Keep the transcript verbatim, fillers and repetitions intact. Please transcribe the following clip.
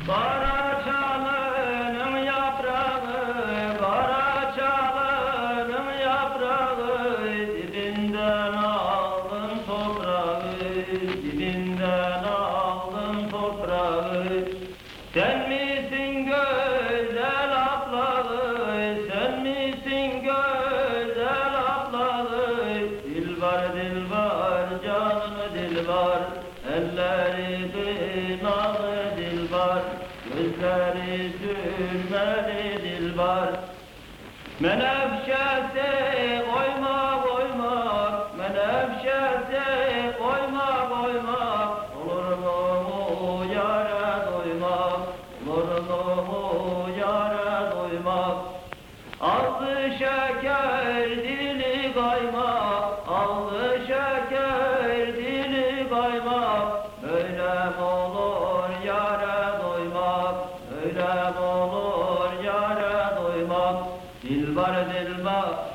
Baraçalının yaprağı, baraçalının yaprağı, dibinden aldım toprağı, dibinden aldım toprağı. Sen misin güzel ablağı, sen misin güzel ablağı? Dilbar dilbar canını dilbar, elleri kınalı dilbar, gözleri sürmeli dilbar. Menevşesi oymak oymak, menevşesi oymak oymak, olur mu yâre doymak, olur mu yâre doymak? Ağzı şeker dili kaymak, ağzı şeker dili kaymak, böyle mi olur yâre doymak, böyle mi olur yâre doymak? Dilbar dilbar